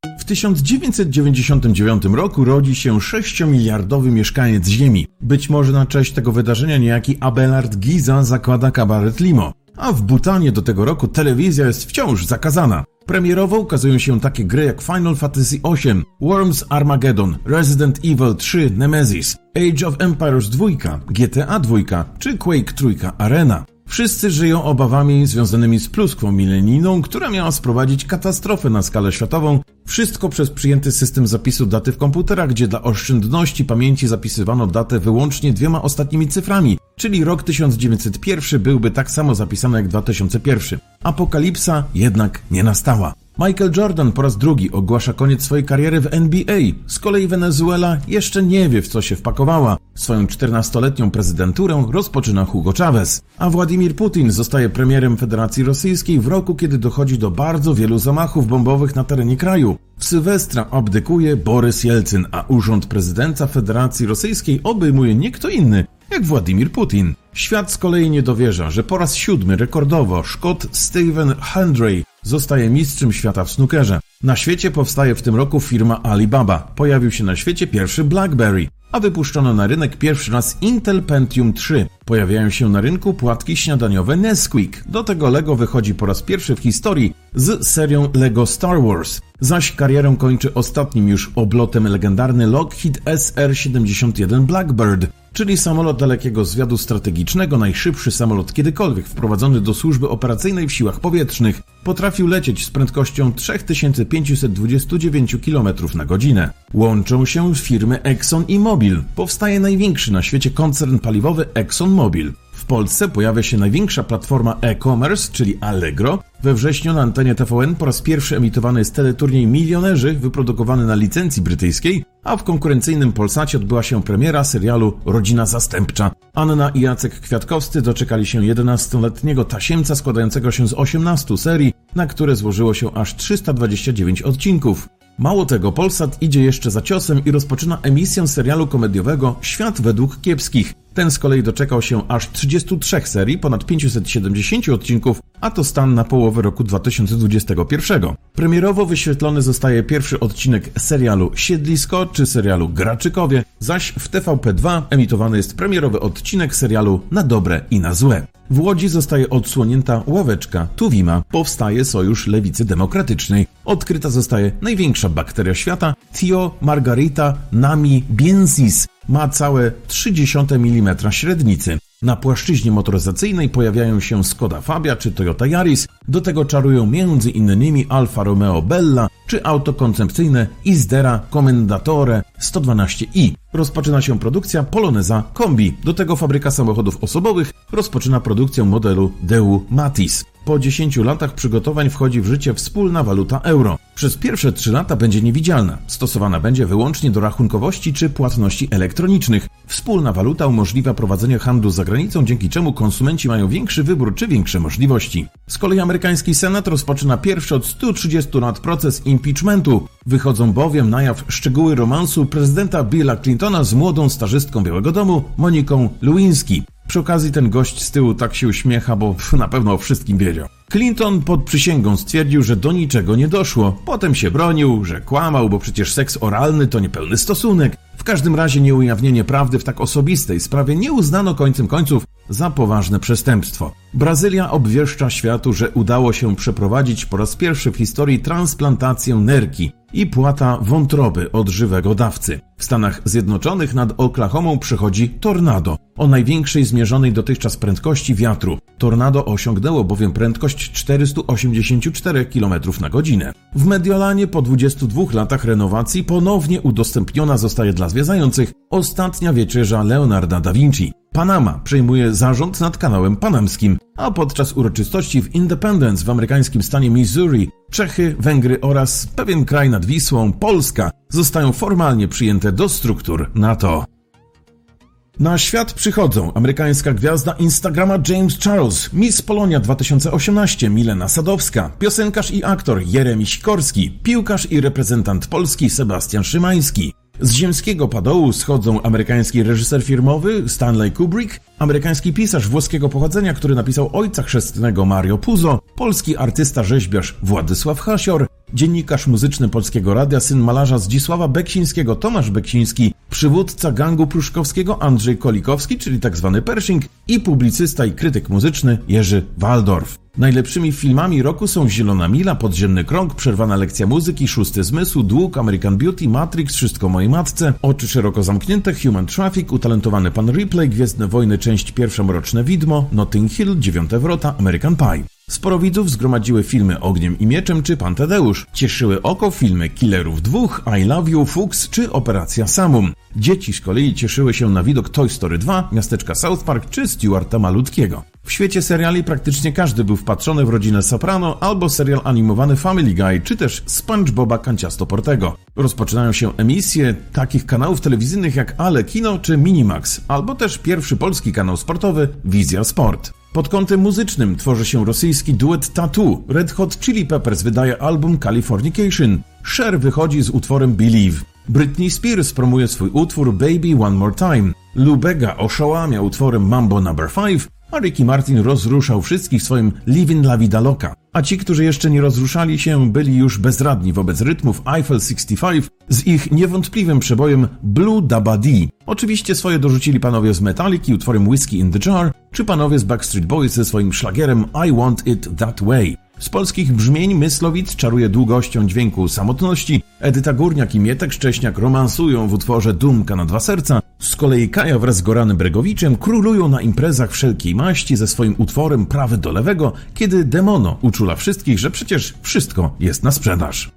W 1999 roku rodzi się 6-miliardowy mieszkaniec Ziemi. Być może na cześć tego wydarzenia niejaki Abelard Giza zakłada kabaret Limo. A w Butanie do tego roku telewizja jest wciąż zakazana. Premierowo ukazują się takie gry jak Final Fantasy VIII, Worms Armageddon, Resident Evil 3 Nemesis, Age of Empires 2, GTA 2 czy Quake 3 Arena. Wszyscy żyją obawami związanymi z pluskwą milenijną, która miała sprowadzić katastrofę na skalę światową. Wszystko przez przyjęty system zapisu daty w komputerach, gdzie dla oszczędności pamięci zapisywano datę wyłącznie 2 ostatnimi cyframi, czyli rok 1901 byłby tak samo zapisany jak 2001. Apokalipsa jednak nie nastała. Michael Jordan po raz drugi ogłasza koniec swojej kariery w NBA. Z kolei Wenezuela jeszcze nie wie, w co się wpakowała. Swoją 14-letnią prezydenturę rozpoczyna Hugo Chavez. A Władimir Putin zostaje premierem Federacji Rosyjskiej w roku, kiedy dochodzi do bardzo wielu zamachów bombowych na terenie kraju. W Sylwestra abdykuje Borys Jelcyn, a urząd prezydenta Federacji Rosyjskiej obejmuje nie kto inny jak Władimir Putin. Świat z kolei nie dowierza, że po raz 7 rekordowo Szkot Stephen Hendry zostaje mistrzem świata w snookerze. Na świecie powstaje w tym roku firma Alibaba. Pojawił się na świecie pierwszy BlackBerry, a wypuszczono na rynek pierwszy raz Intel Pentium 3. Pojawiają się na rynku płatki śniadaniowe Nesquik. Do tego Lego wychodzi po raz pierwszy w historii z serią Lego Star Wars. Zaś karierę kończy ostatnim już oblotem legendarny Lockheed SR-71 Blackbird, czyli samolot dalekiego zwiadu strategicznego, najszybszy samolot kiedykolwiek wprowadzony do służby operacyjnej w siłach powietrznych. Potrafił lecieć z prędkością 3529 km na godzinę. Łączą się firmy Exxon i Mobil. Powstaje największy na świecie koncern paliwowy ExxonMobil. W Polsce pojawia się największa platforma e-commerce, czyli Allegro. We wrześniu na antenie TVN po raz pierwszy emitowany jest teleturniej Milionerzy, wyprodukowany na licencji brytyjskiej, a w konkurencyjnym Polsacie odbyła się premiera serialu Rodzina Zastępcza. Anna i Jacek Kwiatkowscy doczekali się 11-letniego tasiemca składającego się z 18 serii, na które złożyło się aż 329 odcinków. Mało tego, Polsat idzie jeszcze za ciosem i rozpoczyna emisję serialu komediowego Świat według kiepskich. Ten z kolei doczekał się aż 33 serii, ponad 570 odcinków, a to stan na połowę roku 2021. Premierowo wyświetlony zostaje pierwszy odcinek serialu Siedlisko czy serialu Graczykowie, zaś w TVP2 emitowany jest premierowy odcinek serialu Na dobre i na złe. W Łodzi zostaje odsłonięta ławeczka Tuwima, powstaje Sojusz Lewicy Demokratycznej, odkryta zostaje największa bakteria świata Thio Margarita namibiensis, ma całe 0,3 mm średnicy. Na płaszczyźnie motoryzacyjnej pojawiają się Skoda Fabia czy Toyota Yaris, do tego czarują m.in. Alfa Romeo Bella czy auto koncepcyjne Izdera Commendatore 112i. Rozpoczyna się produkcja Poloneza Kombi, do tego fabryka samochodów osobowych rozpoczyna produkcję modelu Deu Matiz. Po 10 latach przygotowań wchodzi w życie wspólna waluta euro. Przez pierwsze 3 lata będzie niewidzialna. Stosowana będzie wyłącznie do rachunkowości czy płatności elektronicznych. Wspólna waluta umożliwia prowadzenie handlu za granicą, dzięki czemu konsumenci mają większy wybór czy większe możliwości. Z kolei amerykański Senat rozpoczyna pierwszy od 130 lat proces impeachmentu. Wychodzą bowiem na jaw szczegóły romansu prezydenta Billa Clintona z młodą stażystką Białego Domu, Moniką Lewinsky. Przy okazji ten gość z tyłu tak się uśmiecha, bo na pewno o wszystkim wiedział. Clinton pod przysięgą stwierdził, że do niczego nie doszło. Potem się bronił, że kłamał, bo przecież seks oralny to niepełny stosunek. W każdym razie nieujawnienie prawdy w tak osobistej sprawie nie uznano końcem końców za poważne przestępstwo. Brazylia obwieszcza światu, że udało się przeprowadzić po raz pierwszy w historii transplantację nerki i płata wątroby od żywego dawcy. W Stanach Zjednoczonych nad Oklahomą przechodzi tornado o największej zmierzonej dotychczas prędkości wiatru. Tornado osiągnęło bowiem prędkość 484 km na godzinę. W Mediolanie po 22 latach renowacji ponownie udostępniona zostaje dla zwiedzających ostatnia wieczerza Leonarda da Vinci. Panama przejmuje zarząd nad kanałem panamskim, a podczas uroczystości w Independence w amerykańskim stanie Missouri Czechy, Węgry oraz pewien kraj nad Wisłą, Polska, zostają formalnie przyjęte do struktur NATO. Na świat przychodzą amerykańska gwiazda Instagrama James Charles, Miss Polonia 2018 Milena Sadowska, piosenkarz i aktor Jeremi Sikorski, piłkarz i reprezentant Polski Sebastian Szymański. Z ziemskiego padołu schodzą amerykański reżyser filmowy Stanley Kubrick, amerykański pisarz włoskiego pochodzenia, który napisał Ojca Chrzestnego Mario Puzo, polski artysta-rzeźbiarz Władysław Hasior, dziennikarz muzyczny Polskiego Radia, syn malarza Zdzisława Beksińskiego Tomasz Beksiński, przywódca gangu pruszkowskiego Andrzej Kolikowski, czyli tzw. Pershing, i publicysta i krytyk muzyczny Jerzy Waldorf. Najlepszymi filmami roku są Zielona Mila, Podziemny Krąg, Przerwana lekcja muzyki, Szósty zmysł, Dług, American Beauty, Matrix, Wszystko mojej matce, Oczy szeroko zamknięte, Human Traffic, Utalentowany pan Ripley, Gwiezdne Wojny, część pierwsza, Mroczne widmo, Notting Hill, Dziewiąte wrota, American Pie. Sporo widzów zgromadziły filmy Ogniem i mieczem czy Pan Tadeusz. Cieszyły oko filmy Killerów 2, I Love You, Fuchs czy Operacja Samum. Dzieci z kolei cieszyły się na widok Toy Story 2, Miasteczka South Park czy Stuarta Malutkiego. W świecie seriali praktycznie każdy był wpatrzony w Rodzinę Soprano albo serial animowany Family Guy, czy też SpongeBoba Kanciastoportego. Rozpoczynają się emisje takich kanałów telewizyjnych jak Ale Kino czy Minimax, albo też pierwszy polski kanał sportowy Wizja Sport. Pod kątem muzycznym tworzy się rosyjski duet Tattoo, Red Hot Chili Peppers wydaje album Californication, Cher wychodzi z utworem Believe, Britney Spears promuje swój utwór Baby One More Time, Lou Bega oszałamia utworem Mambo No. 5, a Ricky Martin rozruszał wszystkich swoim Livin' La Vida Loca. A ci, którzy jeszcze nie rozruszali się, byli już bezradni wobec rytmów Eiffel 65 z ich niewątpliwym przebojem Blue Dabba Dee. Oczywiście swoje dorzucili panowie z Metallica utworem Whiskey in the Jar, czy panowie z Backstreet Boys ze swoim szlagierem I Want It That Way. Z polskich brzmień Myslowic czaruje długością dźwięku Samotności, Edyta Górniak i Mietek Szcześniak romansują w utworze Dumka na dwa serca, z kolei Kaja wraz z Goranem Bregowiczem królują na imprezach wszelkiej maści ze swoim utworem Prawy do lewego, kiedy Demono uczula wszystkich, że przecież wszystko jest na sprzedaż.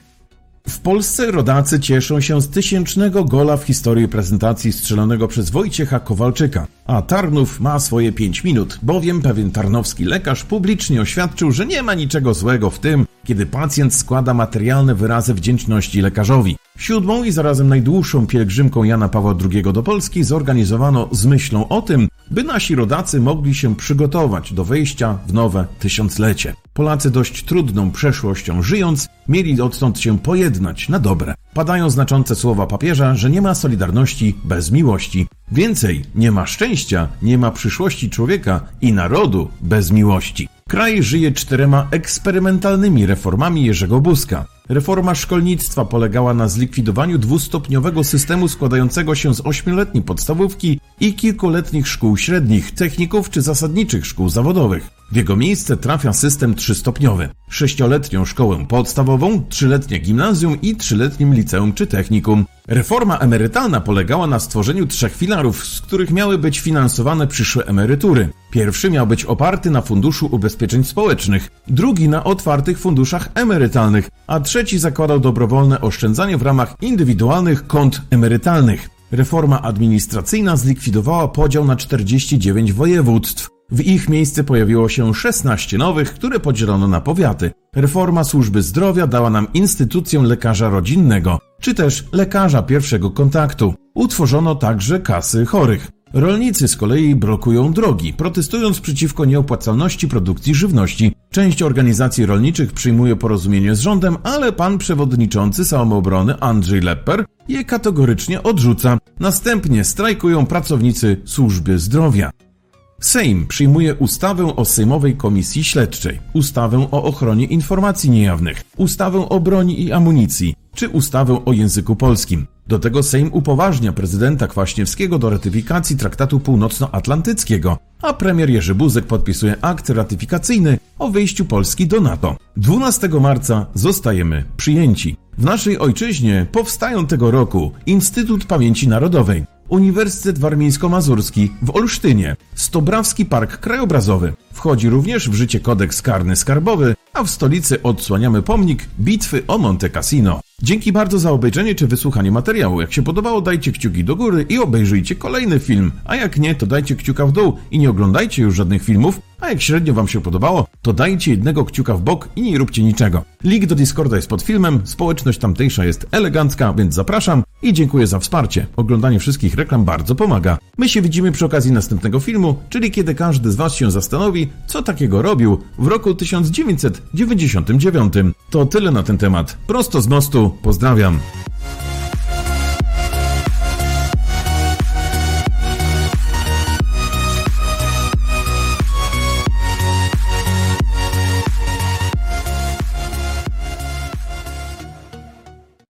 W Polsce rodacy cieszą się z 1000 gola w historii prezentacji strzelonego przez Wojciecha Kowalczyka, a Tarnów ma swoje 5 minut, bowiem pewien tarnowski lekarz publicznie oświadczył, że nie ma niczego złego w tym, kiedy pacjent składa materialne wyrazy wdzięczności lekarzowi. 7. i zarazem najdłuższą pielgrzymką Jana Pawła II do Polski zorganizowano z myślą o tym, by nasi rodacy mogli się przygotować do wejścia w nowe tysiąclecie. Polacy dość trudną przeszłością żyjąc, mieli odtąd się pojednać na dobre. Padają znaczące słowa papieża, że nie ma solidarności bez miłości. Więcej, nie ma szczęścia, nie ma przyszłości człowieka i narodu bez miłości. Kraj żyje 4 eksperymentalnymi reformami Jerzego Buzka. Reforma szkolnictwa polegała na zlikwidowaniu dwustopniowego systemu składającego się z 8-letniej podstawówki i kilkuletnich szkół średnich, techników czy zasadniczych szkół zawodowych. W jego miejsce trafia system 3-stopniowy. 6-letnią szkołę podstawową, 3-letnie gimnazjum i 3-letnim liceum czy technikum. Reforma emerytalna polegała na stworzeniu 3 filarów, z których miały być finansowane przyszłe emerytury. Pierwszy miał być oparty na Funduszu Ubezpieczeń Społecznych, drugi na otwartych funduszach emerytalnych, a trzeci zakładał dobrowolne oszczędzanie w ramach indywidualnych kont emerytalnych. Reforma administracyjna zlikwidowała podział na 49 województw. W ich miejsce pojawiło się 16 nowych, które podzielono na powiaty. Reforma służby zdrowia dała nam instytucję lekarza rodzinnego, czy też lekarza pierwszego kontaktu. Utworzono także kasy chorych. Rolnicy z kolei blokują drogi, protestując przeciwko nieopłacalności produkcji żywności. Część organizacji rolniczych przyjmuje porozumienie z rządem, ale pan przewodniczący Samoobrony Andrzej Lepper je kategorycznie odrzuca. Następnie strajkują pracownicy służby zdrowia. Sejm przyjmuje ustawę o Sejmowej Komisji Śledczej, ustawę o ochronie informacji niejawnych, ustawę o broni i amunicji, czy ustawę o języku polskim. Do tego Sejm upoważnia prezydenta Kwaśniewskiego do ratyfikacji Traktatu Północnoatlantyckiego, a premier Jerzy Buzek podpisuje akt ratyfikacyjny o wejściu Polski do NATO. 12 marca zostajemy przyjęci. W naszej ojczyźnie powstają tego roku Instytut Pamięci Narodowej, Uniwersytet Warmińsko-Mazurski w Olsztynie, Stobrawski Park Krajobrazowy. Wchodzi również w życie kodeks karny skarbowy, a w stolicy odsłaniamy pomnik bitwy o Monte Cassino. Dzięki bardzo za obejrzenie czy wysłuchanie materiału. Jak się podobało, dajcie kciuki do góry i obejrzyjcie kolejny film, a jak nie, to dajcie kciuka w dół i nie oglądajcie już żadnych filmów, a jak średnio wam się podobało, to dajcie jednego kciuka w bok i nie róbcie niczego. Link do Discorda jest pod filmem, społeczność tamtejsza jest elegancka, więc zapraszam i dziękuję za wsparcie. Oglądanie wszystkich reklam bardzo pomaga. My się widzimy przy okazji następnego filmu, czyli kiedy każdy z was się zastanowi, co takiego robił w roku 1999. To tyle na ten temat. Prosto z mostu, pozdrawiam.